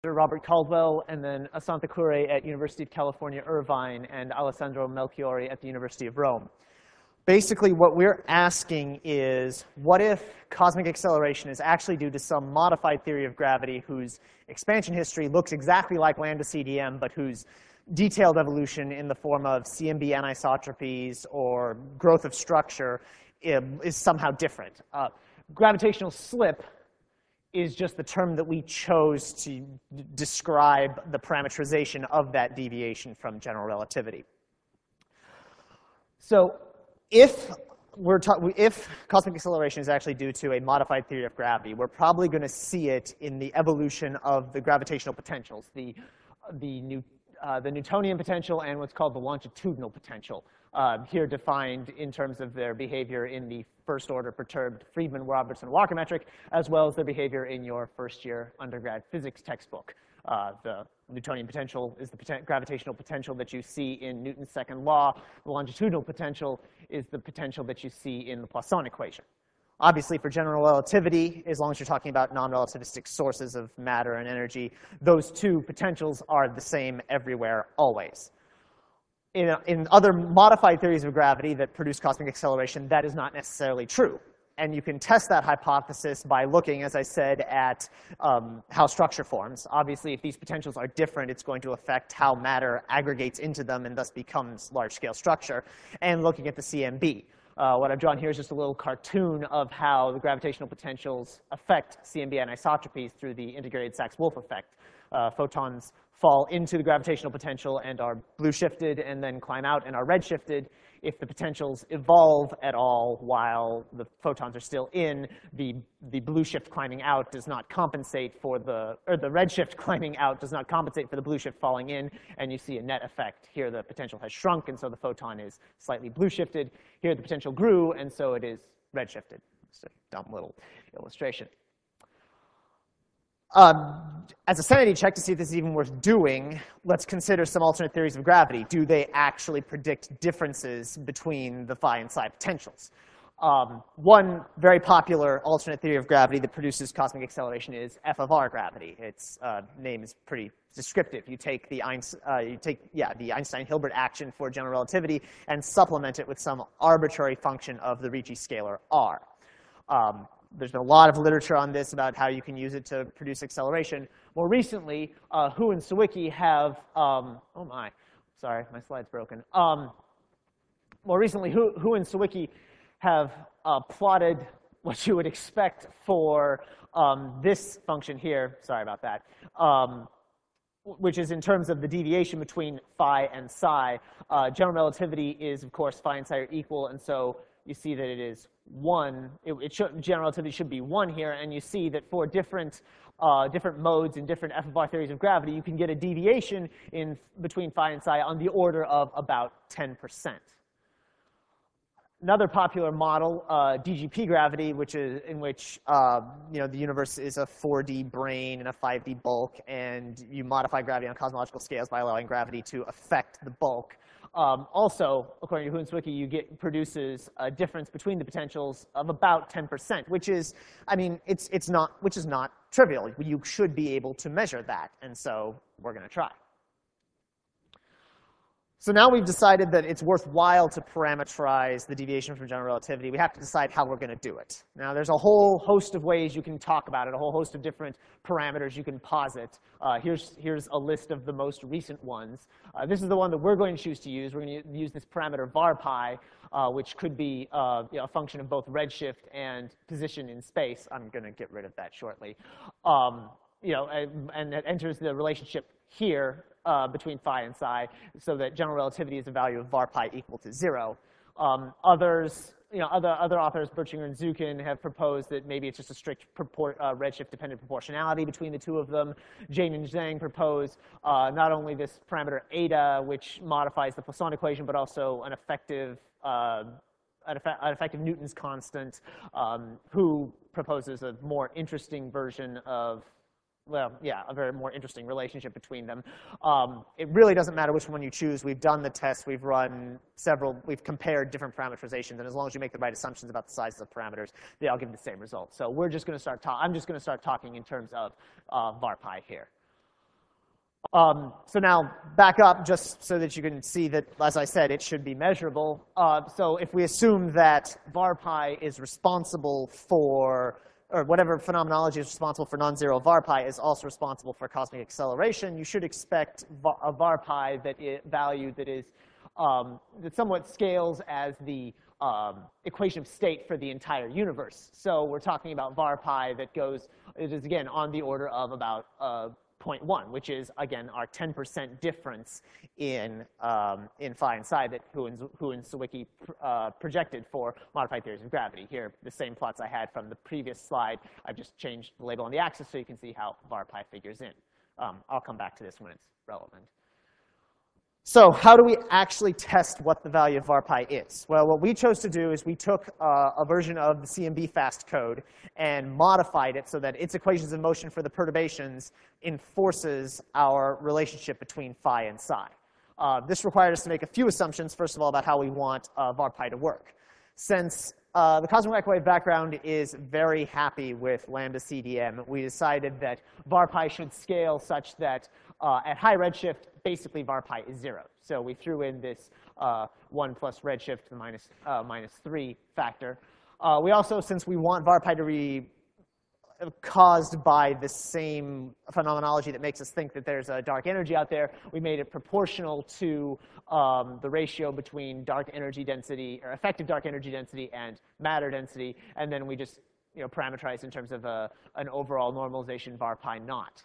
Robert Caldwell, and then Asantha Kure at University of California, Irvine, and Alessandro Melchiori at the University of Rome. Basically, what we're asking is, what if cosmic acceleration is actually due to some modified theory of gravity whose expansion history looks exactly like lambda CDM, but whose detailed evolution in the form of CMB anisotropies or growth of structure is somehow different. Gravitational slip is just the term that we chose to describe the parametrization of that deviation from general relativity. So if cosmic acceleration is actually due to a modified theory of gravity, we're probably going to see it in the evolution of the gravitational potentials, the Newtonian potential and what's called the longitudinal potential, here defined in terms of their behavior in the first-order perturbed Friedmann-Robertson-Walker metric, as well as their behavior in your first-year undergrad physics textbook. The Newtonian potential is the gravitational potential that you see in Newton's second law. The longitudinal potential is the potential that you see in the Poisson equation. Obviously, for general relativity, as long as you're talking about non-relativistic sources of matter and energy, those two potentials are the same everywhere, always. In other modified theories of gravity that produce cosmic acceleration, that is not necessarily true. And you can test that hypothesis by looking, as I said, at how structure forms. Obviously, if these potentials are different, it's going to affect how matter aggregates into them and thus becomes large-scale structure, and looking at the CMB. What I've drawn here is just a little cartoon of how the gravitational potentials affect CMB anisotropies through the integrated Sachs-Wolf effect. Photons fall into the gravitational potential and are blue shifted, and then climb out and are red shifted. If the potentials evolve at all while the photons are still in, the blue shift climbing out does not compensate for or the red shift climbing out does not compensate for the blue shift falling in, and you see a net effect. Here the potential has shrunk, and so the photon is slightly blue shifted. Here the potential grew, and so it is red shifted. Just a dumb little illustration. As a sanity check to see if this is even worth doing, let's consider some alternate theories of gravity. Do they actually predict differences between the phi and psi potentials? One very popular alternate theory of gravity that produces cosmic acceleration is F of R gravity. Its name is pretty descriptive. You take the Einstein-Hilbert action for general relativity and supplement it with some arbitrary function of the Ricci scalar R. There's been a lot of literature on this about how you can use it to produce acceleration. More recently, Hu and Sawicki have, oh my, sorry, my slide's broken. More recently, Hu and Sawicki have plotted what you would expect for this function here, sorry about that, which is in terms of the deviation between phi and psi. General relativity is, of course, phi and psi are equal, and so you see that it is 1. General relativity should be 1 here, and you see that for different modes in different F of R theories of gravity, you can get a deviation between phi and psi on the order of about 10%. Another popular model, DGP gravity, in which the universe is a 4D brane and a 5D bulk, and you modify gravity on cosmological scales by allowing gravity to affect the bulk. Also, according to Hu and Sawicki, produces a difference between the potentials of about 10%, which is, which is not trivial. You should be able to measure that, and so we're going to try. So now we've decided that it's worthwhile to parameterize the deviation from general relativity. We have to decide how we're going to do it. Now, there's a whole host of ways you can talk about it, a whole host of different parameters you can posit. Here's a list of the most recent ones. This is the one that we're going to choose to use. We're going to use this parameter varpi, which could be a function of both redshift and position in space. I'm going to get rid of that shortly. And it enters the relationship here between phi and psi, so that general relativity is a value of var pi equal to 0. Other authors, Bertschinger and Zukin, have proposed that maybe it's just a strict redshift-dependent proportionality between the two of them. Jane and Zhang propose not only this parameter eta, which modifies the Poisson equation, but also an effective Newton's constant. Hu proposes a more interesting version of, a very more interesting relationship between them. It really doesn't matter which one you choose. We've done the test. We've run we've compared different parameterizations, and as long as you make the right assumptions about the sizes of parameters, they all give the same result. So we're just going to start I'm just going to start talking in terms of var pi here. So now back up just so that you can see that, as I said, it should be measurable. So if we assume that varpi is responsible for, or whatever phenomenology is responsible for non-zero varpi is also responsible for cosmic acceleration, you should expect a varpi value that is that somewhat scales as the equation of state for the entire universe. So we're talking about varpi that goes, it is again on the order of about 0.1, which is, again, our 10% difference in phi and psi that Hu and Sawicki projected for modified theories of gravity. Here, the same plots I had from the previous slide. I've just changed the label on the axis so you can see how varpi figures in. I'll come back to this when it's relevant. So how do we actually test what the value of varpi is? Well, what we chose to do is we took a version of the CMB fast code and modified it so that its equations of motion for the perturbations enforces our relationship between phi and psi. This required us to make a few assumptions, first of all, about how we want varpi to work. Since the cosmic microwave background is very happy with lambda CDM, we decided that varpi should scale such that at high redshift, basically varpi is 0. So we threw in this 1 plus redshift to the minus 3 factor. We also, since we want varpi to be caused by the same phenomenology that makes us think that there's a dark energy out there, we made it proportional to the ratio between dark energy density, or effective dark energy density, and matter density, and then we just parameterized in terms of an overall normalization varpi naught.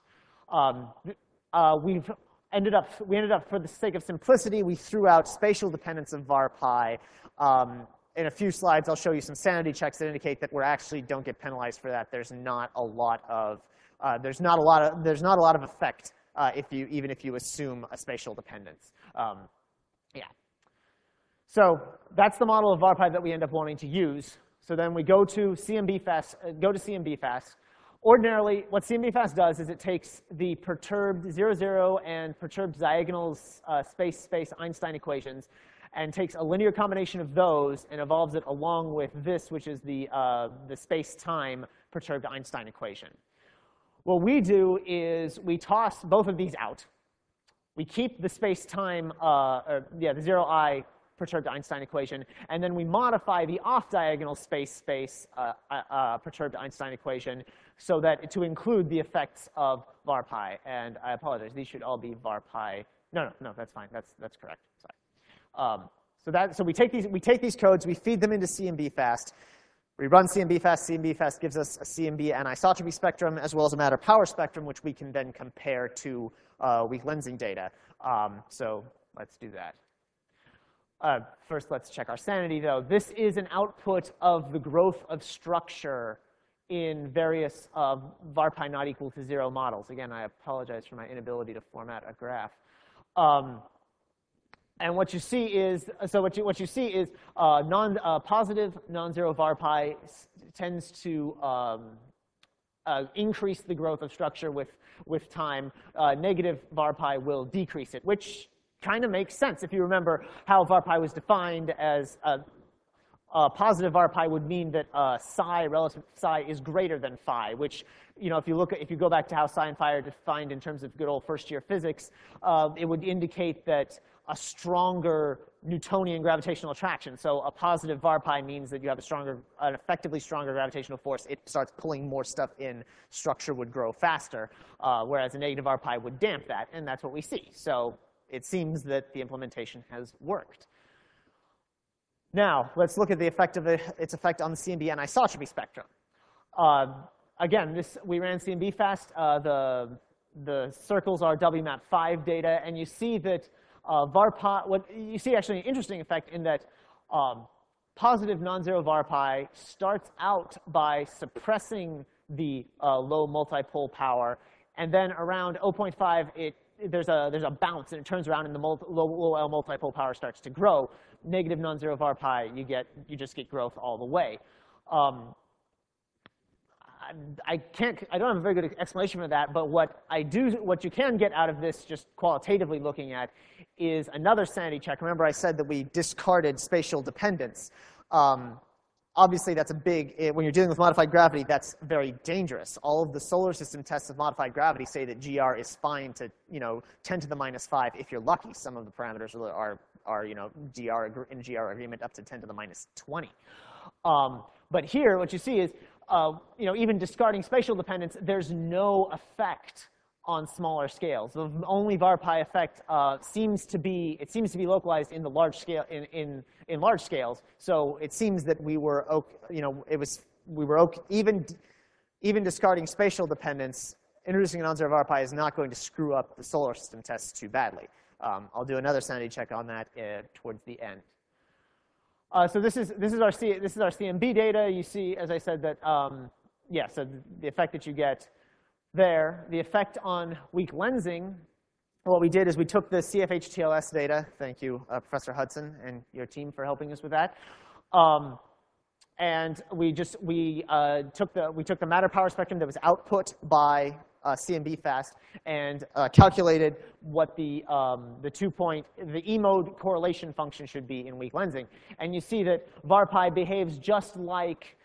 We ended up, for the sake of simplicity, we threw out spatial dependence of varpi. In a few slides, I'll show you some sanity checks that indicate that we actually don't get penalized for that. There's not a lot of effect even if you assume a spatial dependence. Yeah. So that's the model of varpi that we end up wanting to use. So then we go to CMB-FAST. Ordinarily, what CMB-FAST does is it takes the perturbed 0, 0 and perturbed diagonals space Einstein equations and takes a linear combination of those and evolves it along with this, which is the space-time perturbed Einstein equation. What we do is we toss both of these out. We keep the space-time, the 0I perturbed Einstein equation, and then we modify the off-diagonal space perturbed Einstein equation so that to include the effects of varpi. And I apologize, these should all be varpi. No, that's fine. That's correct. Sorry. So we take these codes, we feed them into CMB-FAST. We run CMB-FAST. CMB-FAST gives us a CMB anisotropy spectrum as well as a matter power spectrum, which we can then compare to weak lensing data. So let's do that. First, let's check our sanity, though. This is an output of the growth of structure in various varpi not equal to 0 models. Again, I apologize for my inability to format a graph. And what you see is, positive non-zero varpi tends to increase the growth of structure with time. Negative varpi will decrease it, which kind of makes sense if you remember how varpi was defined as positive varpi would mean that psi relative to psi is greater than phi, which, if you go back to how psi and phi are defined in terms of good old first-year physics, it would indicate that a stronger Newtonian gravitational attraction. So a positive varpi means that you have an effectively stronger gravitational force. It starts pulling more stuff in. Structure would grow faster, whereas a negative varpi would damp that, and that's what we see. So it seems that the implementation has worked. Now, let's look at the effect of its effect on the CMB anisotropy spectrum. Again, we ran CMB-FAST. The circles are WMAP5 data, and you see that you see actually an interesting effect in that positive non-zero varpi starts out by suppressing the low multipole power, and then around 0.5 there's a bounce, and it turns around, and the low L multipole power starts to grow. Negative non-zero varpi, you just get growth all the way. I don't have a very good explanation for that, but what you can get out of this, just qualitatively looking at, is another sanity check. Remember, I said that we discarded spatial dependence. obviously, that's a big, when you're dealing with modified gravity, that's very dangerous. All of the solar system tests of modified gravity say that GR is fine to, 10 to the minus 5 if you're lucky. Some of the parameters are in GR agreement up to 10 to the minus 20. But here, what you see is, even discarding spatial dependence, there's no effect on smaller scales. The only varPi effect seems to be localized in the large scale in large scales. So it seems that we were even discarding spatial dependence. Introducing a non-zero varPi is not going to screw up the solar system tests too badly. I'll do another sanity check on that towards the end. So this is our CMB data. You see, as I said, that so the effect that you get there, the effect on weak lensing, what we did is we took the CFH-TLS data. Thank you, Professor Hudson and your team for helping us with that. And we took the matter power spectrum that was output by CMB-FAST and calculated what the E-mode correlation function should be in weak lensing. And you see that varPi behaves just like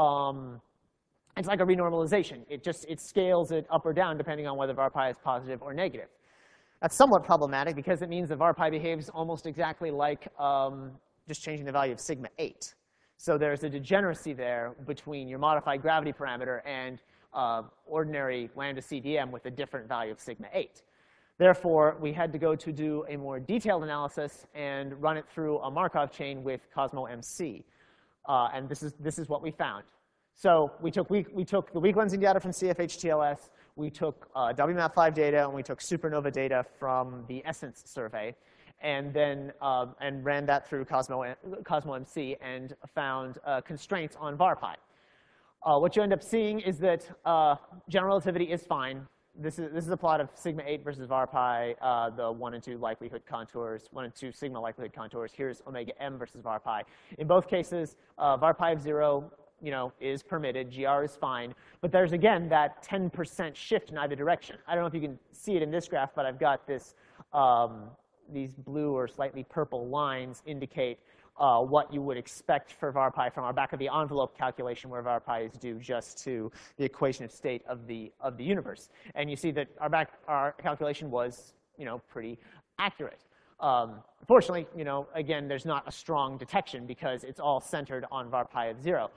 it's like a renormalization. It scales it up or down depending on whether varPi is positive or negative. That's somewhat problematic because it means that varPi behaves almost exactly like just changing the value of sigma 8. So there's a degeneracy there between your modified gravity parameter and ordinary lambda CDM with a different value of sigma 8. Therefore, we had to go to do a more detailed analysis and run it through a Markov chain with Cosmo MC. And this is what we found. So we took the weak lensing data from CFH-TLS, we took WMAP5 data, and we took supernova data from the ESSENCE survey, and then and ran that through Cosmo MC and found constraints on varPi. What you end up seeing is that general relativity is fine. This is a plot of sigma 8 versus varPi, the 1 and 2 likelihood contours, 1 and 2 sigma likelihood contours. Here's omega m versus varPi. In both cases, varPi of 0 is permitted, GR is fine, but there's again that 10% shift in either direction. I don't know if you can see it in this graph, but I've got this, these blue or slightly purple lines indicate what you would expect for varPi from our back of the envelope calculation, where varPi is due just to the equation of state of the universe. And you see that our calculation was pretty accurate. Unfortunately, again, there's not a strong detection because it's all centered on varPi of 0.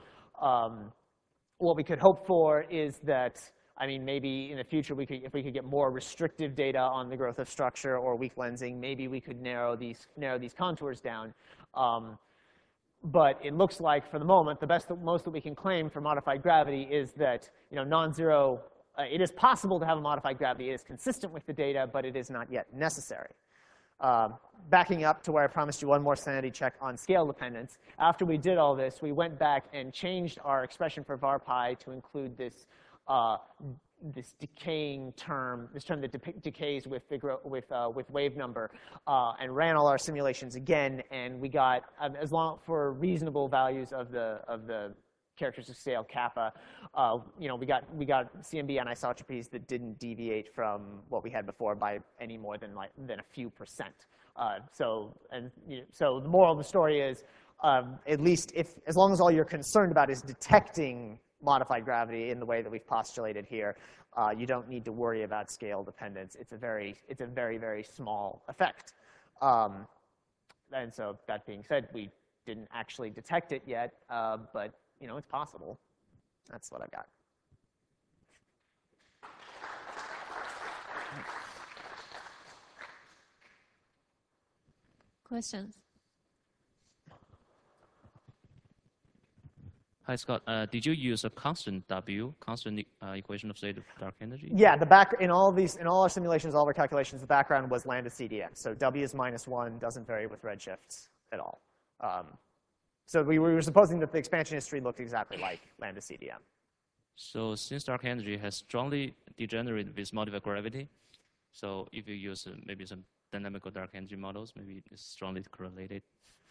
What we could hope for is that, maybe in the future, if we could get more restrictive data on the growth of structure or weak lensing, maybe we could narrow these contours down. But it looks like, for the moment, the most that we can claim for modified gravity is that non-zero. It is possible to have a modified gravity. It is consistent with the data, but it is not yet necessary. Backing up to where I promised you one more sanity check on scale dependence. After we did all this, we went back and changed our expression for varPi to include this decaying term, this term that decays with wave number, and ran all our simulations again, and we got for reasonable values of the characteristic scale kappa, we got CMB anisotropies that didn't deviate from what we had before by any more than a few percent. So the moral of the story is, at least as long as all you're concerned about is detecting modified gravity in the way that we've postulated here, you don't need to worry about scale dependence. It's a very, very small effect. And so that being said, we didn't actually detect it yet, but it's possible. That's what I've got. Questions? Hi, Scott. Did you use a constant W, constant equation of state of dark energy? Yeah, in all our simulations, all of our calculations, the background was lambda CDM. So W is -1, doesn't vary with redshifts at all. So we were supposing that the expansion history looked exactly like lambda CDM. So since dark energy has strongly degenerated with modified gravity, so if you use maybe some dynamical dark energy models, maybe it's strongly correlated.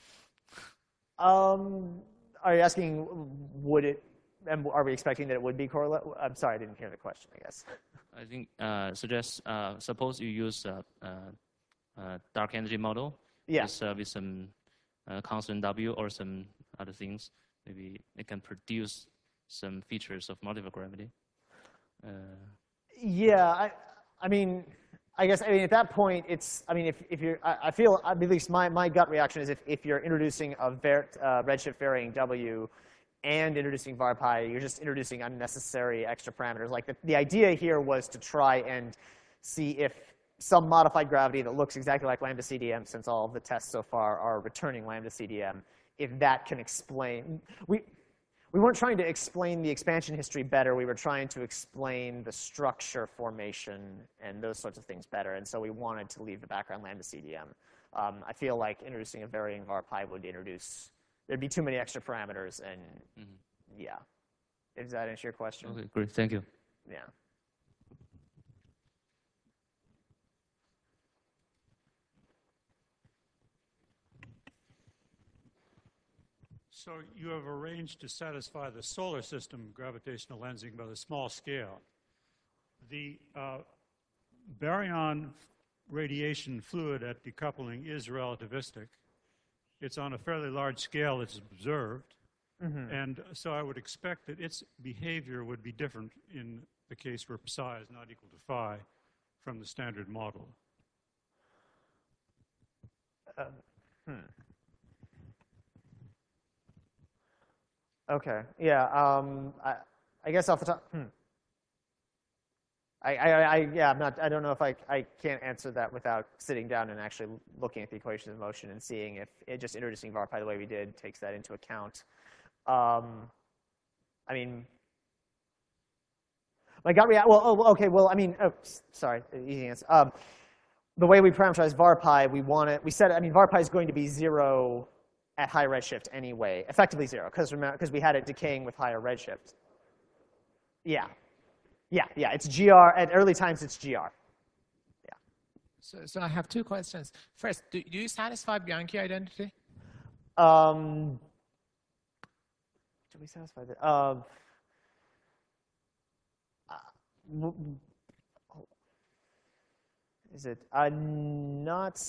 Are you asking, are we expecting that it would be correlated? I'm sorry, I didn't hear the question, I guess. I think suppose you use a dark energy model with some constant W or some other things. maybe it can produce some features of multivariate gravity. Yeah, I guess at that point, it's, if you're, I feel, at least my gut reaction is if you're introducing a redshift varying W and introducing varpi, you're just introducing unnecessary extra parameters. Like the idea here was to try and see if some modified gravity that looks exactly like lambda CDM, since all of the tests so far are returning lambda CDM, if that can explain. We weren't trying to explain the expansion history better. We were trying to explain the structure formation and those sorts of things better. And so we wanted to leave the background lambda CDM. I feel like introducing a varying varpi would introduce, there'd be too many extra parameters. And yeah. Does that answer your question? Okay, great. Thank you. Yeah. So you have arranged to satisfy the solar system gravitational lensing by the small scale. The baryon radiation fluid at decoupling is relativistic. It's on a fairly large scale that's observed. And so I would expect that its behavior would be different in the case where psi is not equal to phi from the standard model. Okay. Yeah. I guess off the top. I don't know if I can't answer that without sitting down and actually looking at the equations of motion and seeing if just introducing varpi the way we did takes that into account. My gut reaction. Well, okay. Well, sorry. Easy answer. The way we parameterize varpi, we said. Varpi is going to be 0 at high redshift anyway, effectively 0, because we had it decaying with higher redshift. Yeah. It's GR at early times. It's GR. Yeah. So I have two questions. First, do you satisfy Bianchi identity? Do we satisfy that? Is it not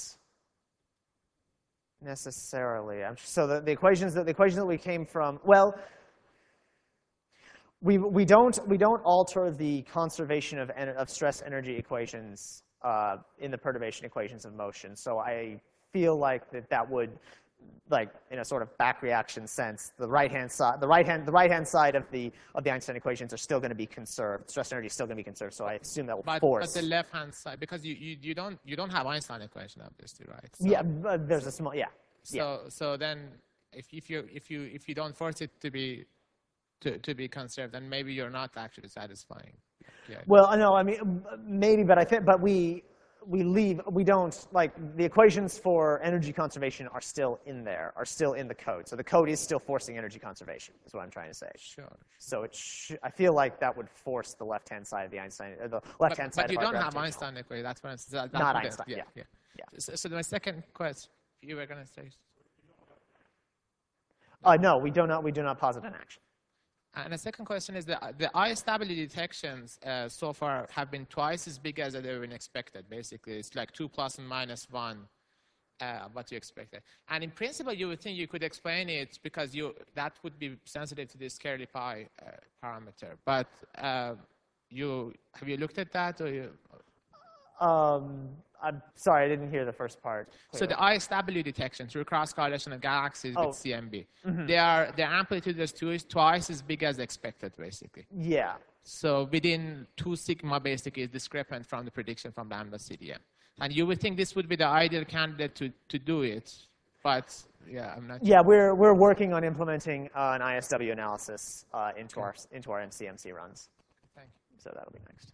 necessarily? So the equations that we came from. Well, we don't alter the conservation of stress energy equations in the perturbation equations of motion. So I feel like that would, like in a sort of back reaction sense, the right hand side of the Einstein equations are still going to be conserved. Stress energy is still going to be conserved. So I assume that will force. But the left hand side, because you don't have Einstein equation obviously, right? So, yeah, there's a small So then if you don't force it to be conserved, then maybe you're not actually satisfying. Yeah. Well, no, maybe, but we don't, like, the equations for energy conservation are still in there, are still in the code. So the code is still forcing energy conservation, is what I'm trying to say. Sure. So I feel like that would force the left-hand side of the Einstein, or the left-hand side. But you don't have Einstein equation. That's what I'm saying. Not Einstein. Yeah. So my second question, you were going to say. No, we do not posit an action. And the second question is the eye stability detections so far have been twice as big as they've been expected. Basically, it's like 2 plus and minus 1, what you expected. And in principle, you would think you could explain it because that would be sensitive to this Kerley pi parameter. But have you looked at that, or I'm sorry, I didn't hear the first part clearly. So the eye stability detection through cross correlation of galaxies with CMB, their amplitude is twice as big as expected, basically. Yeah. So within 2 sigma, basically, is discrepant from the prediction from lambda CDM. And you would think this would be the ideal candidate to do it, but yeah, I'm not. Yeah, we're working on implementing an ISW analysis into our MCMC runs. Thank you. So that'll be next.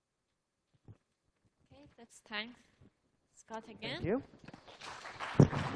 Okay, that's time. Scott again. Thank you.